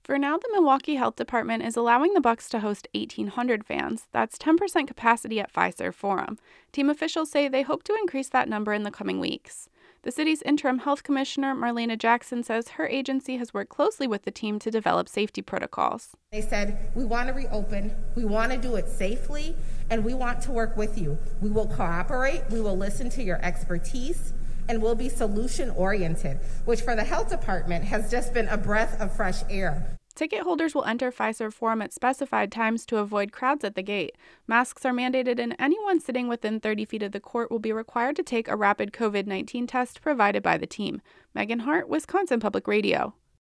For now, the Milwaukee Health Department is allowing the Bucks to host 1,800 fans. That's 10% capacity at Fiserv Forum. Team officials say they hope to increase that number in the coming weeks. The city's interim health commissioner, Marlena Jackson, says her agency has worked closely with the team to develop safety protocols. They said, we want to reopen, we want to do it safely, and we want to work with you. We will cooperate, we will listen to your expertise, and we'll be solution-oriented, which for the health department has just been a breath of fresh air. Ticket holders will enter Fiserv Forum at specified times to avoid crowds at the gate. Masks are mandated, and anyone sitting within 30 feet of the court will be required to take a rapid COVID-19 test provided by the team. Megan Hart, Wisconsin Public Radio.